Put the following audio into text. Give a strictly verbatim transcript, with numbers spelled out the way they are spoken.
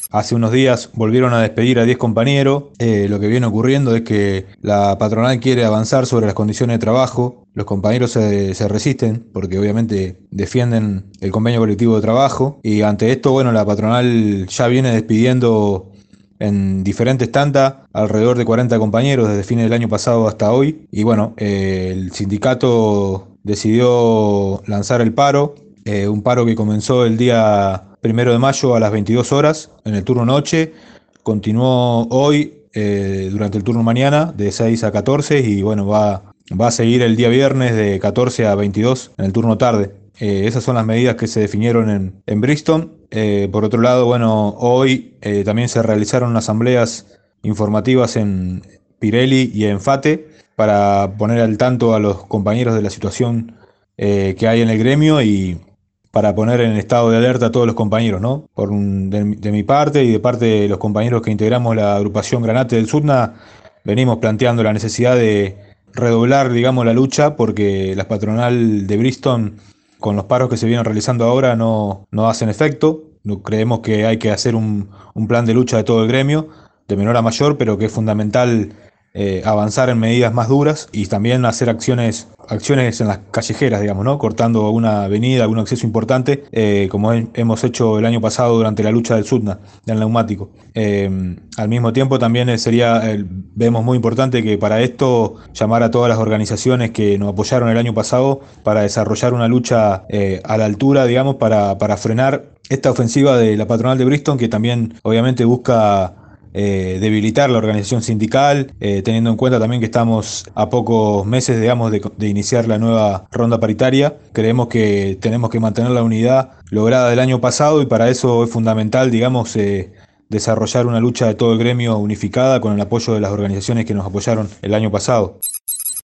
Hace unos días volvieron a despedir a diez compañeros. Eh, lo que viene ocurriendo es que la patronal quiere avanzar sobre las condiciones de trabajo. Los compañeros se, se resisten porque obviamente defienden el convenio colectivo de trabajo. Y ante esto, bueno, la patronal ya viene despidiendo en diferentes tandas alrededor de cuarenta compañeros desde fines del año pasado hasta hoy. Y bueno, eh, el sindicato decidió lanzar el paro, eh, un paro que comenzó el día primero de mayo a las veintidós horas en el turno noche, continuó hoy eh, durante el turno mañana de seis a catorce y bueno, va, va a seguir el día viernes de catorce a veintidós en el turno tarde. Eh, esas son las medidas que se definieron en, en Bristol. Eh, por otro lado, bueno, hoy eh, también se realizaron asambleas informativas en Pirelli y en FATE para poner al tanto a los compañeros de la situación eh, que hay en el gremio y para poner en estado de alerta a todos los compañeros, ¿no? Por un- de, mi de mi parte y de parte de los compañeros que integramos la agrupación Granate del Sudna, venimos planteando la necesidad de redoblar, digamos, la lucha porque las patronal de Bristol, con los paros que se vienen realizando ahora, no, no hacen efecto. No- creemos que hay que hacer un, un plan de lucha de todo el gremio, de menor a mayor, pero que es fundamental eh, avanzar en medidas más duras y también hacer acciones, acciones en las callejeras, digamos, ¿no? Cortando una avenida, algún acceso importante, eh, como he- hemos hecho el año pasado durante la lucha del Sudna, del neumático. Eh, al mismo tiempo también eh, sería, eh, vemos muy importante que para esto llamar a todas las organizaciones que nos apoyaron el año pasado para desarrollar una lucha eh, a la altura, digamos, para, para frenar esta ofensiva de la patronal de Bristol, que también obviamente busca eh, debilitar la organización sindical, eh, teniendo en cuenta también que estamos a pocos meses, digamos, de, de iniciar la nueva ronda paritaria. Creemos que tenemos que mantener la unidad lograda del año pasado y para eso es fundamental, digamos, eh, desarrollar una lucha de todo el gremio unificada con el apoyo de las organizaciones que nos apoyaron el año pasado.